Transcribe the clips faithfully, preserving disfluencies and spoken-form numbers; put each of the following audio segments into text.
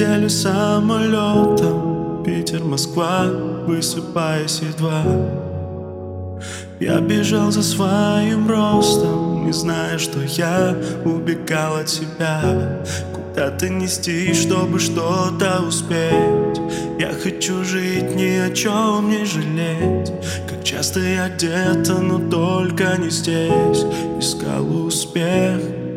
Летели самолетом Питер-Москва, высыпаясь едва. Я бежал за своим ростом, не зная, что я убегал от себя. Куда-то нести, чтобы что-то успеть. Я хочу жить, ни о чем не жалеть. Как часто я где-то, но только не здесь, искал успех.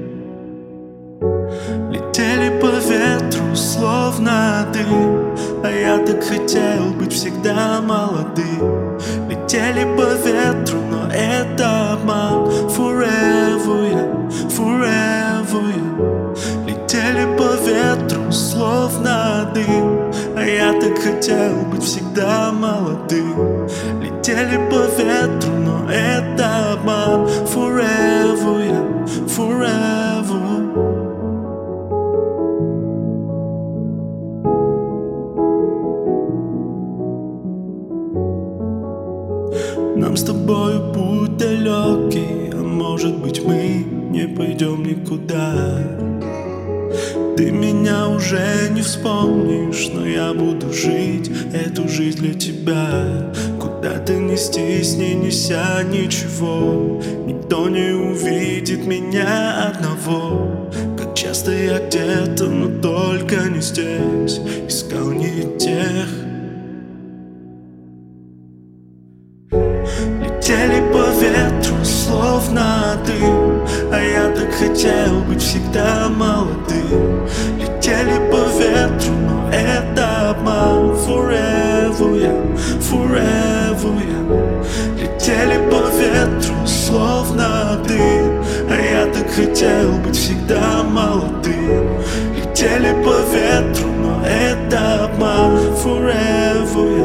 Летели по ветру, словно дым, а я так хотел быть всегда молодым. Летели по ветру, но это обман. Forever, yeah, forever, yeah. Летели по ветру, словно дым, а я так хотел быть всегда молодым. Летели по ветру, но это обман. Forever, yeah, forever. Нам с тобою путь далекий, а может быть мы не пойдем никуда. Ты меня уже не вспомнишь, но я буду жить эту жизнь для тебя. Куда-то нестись, не неся ничего, никто не увидит меня одного. Как часто я где-то, но только не здесь, искал не тех. Летели по ветру, словно дым, а я так хотел быть всегда молодым. Летели по ветру, но это обман. Forever, yeah, forever, yeah. Летели по ветру, словно дым, а я так хотел быть всегда молодым. Летели по ветру, но это обман. Forever, yeah.